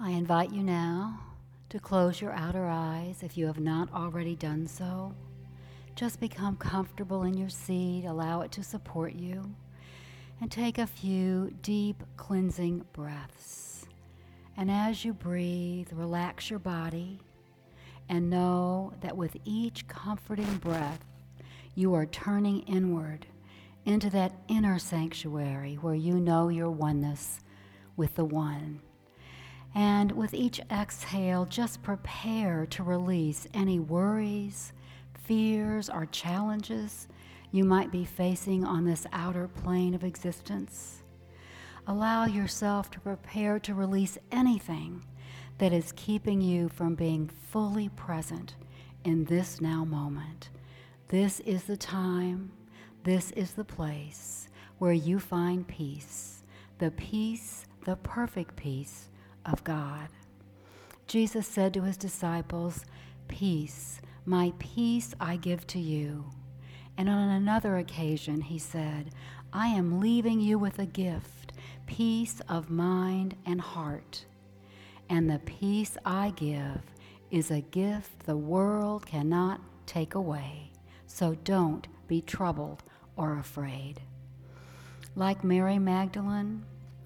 I invite you now to close your outer eyes if you have not already done so. Just become comfortable in your seat, allow it to support you, and take a few deep cleansing breaths. And as you breathe, relax your body and know that with each comforting breath, you are turning inward into that inner sanctuary where you know your oneness with the One. And with each exhale, just prepare to release any worries, fears, or challenges you might be facing on this outer plane of existence. Allow yourself to prepare to release anything that is keeping you from being fully present in this now moment. This is the time, this is the place where you find peace, the perfect peace of God. Jesus said to his disciples, "Peace, my peace I give to you." And on another occasion he said, "I am leaving you with a gift, peace of mind and heart. And the peace I give is a gift the world cannot take away. So don't be troubled or afraid." Like Mary Magdalene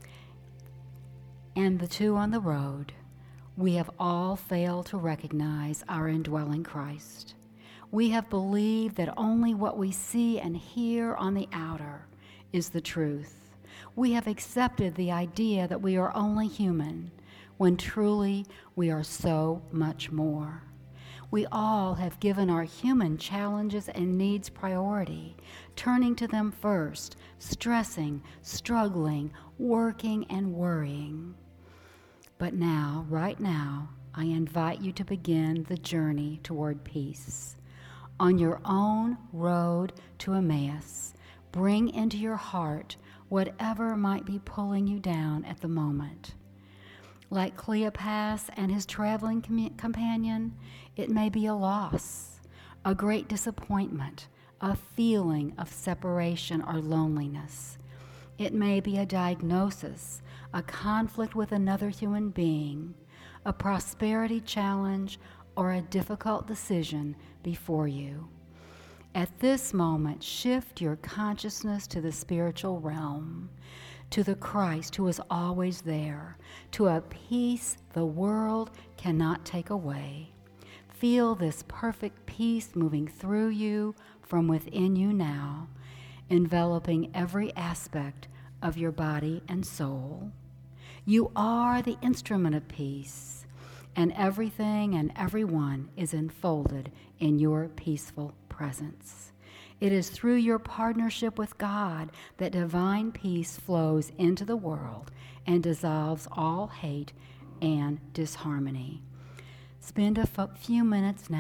and the two on the road, we have all failed to recognize our indwelling Christ. We have believed that only what we see and hear on the outer is the truth. We have accepted the idea that we are only human, when truly we are so much more. We all have given our human challenges and needs priority, turning to them first, stressing, struggling, working, and worrying. But now, right now, I invite you to begin the journey toward peace. On your own road to Emmaus, bring into your heart whatever might be pulling you down at the moment. Like Cleopas and his traveling companion, it may be a loss, a great disappointment, a feeling of separation or loneliness. It may be a diagnosis, a conflict with another human being, a prosperity challenge, or a difficult decision before you. At this moment, shift your consciousness to the spiritual realm, to the Christ who is always there, to a peace the world cannot take away. Feel this perfect peace moving through you from within you now, enveloping every aspect of your body and soul. You are the instrument of peace, and everything and everyone is enfolded in your peaceful presence. It is through your partnership with God that divine peace flows into the world and dissolves all hate and disharmony. Spend a few moments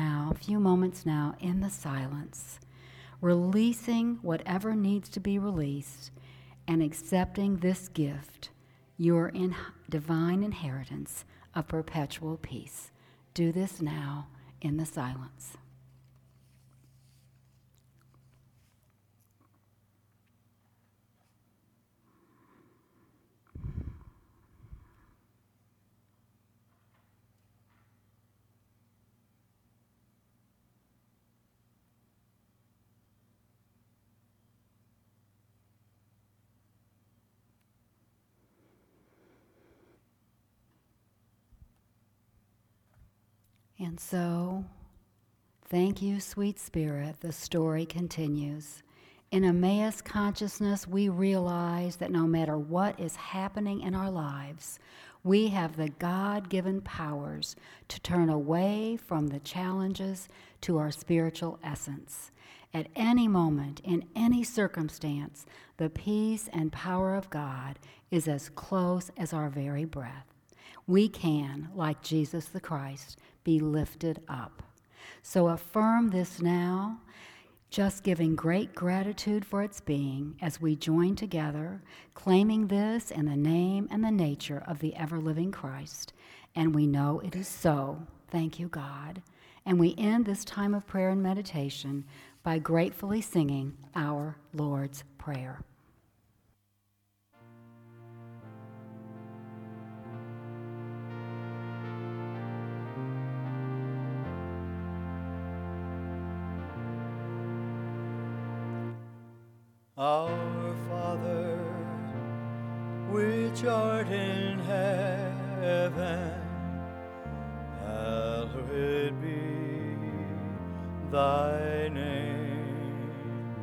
now in the silence, releasing whatever needs to be released and accepting this gift, your divine inheritance of perpetual peace. Do this now in the silence. And so, thank you, sweet Spirit, the story continues. In Emmaus consciousness, we realize that no matter what is happening in our lives, we have the God-given powers to turn away from the challenges to our spiritual essence. At any moment, in any circumstance, the peace and power of God is as close as our very breath. We can, like Jesus the Christ, be lifted up. So affirm this now, just giving great gratitude for its being as we join together, claiming this in the name and the nature of the ever-living Christ. And we know it is so. Thank you, God. And we end this time of prayer and meditation by gratefully singing our Lord's Prayer. Our Father, which art in heaven, hallowed be thy name.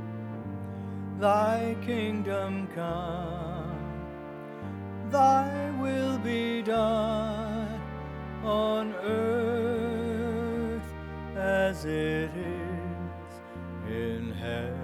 Thy kingdom come, thy will be done on earth as it is in heaven.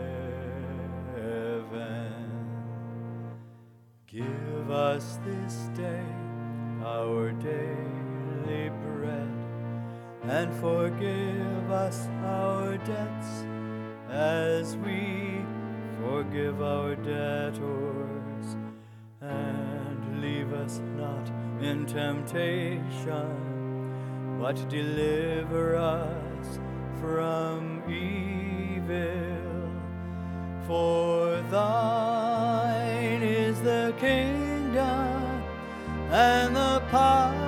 Give us this day our daily bread, and forgive us our debts as we forgive our debtors. And leave us not in temptation, but deliver us from evil. For thine is the kingdom and the power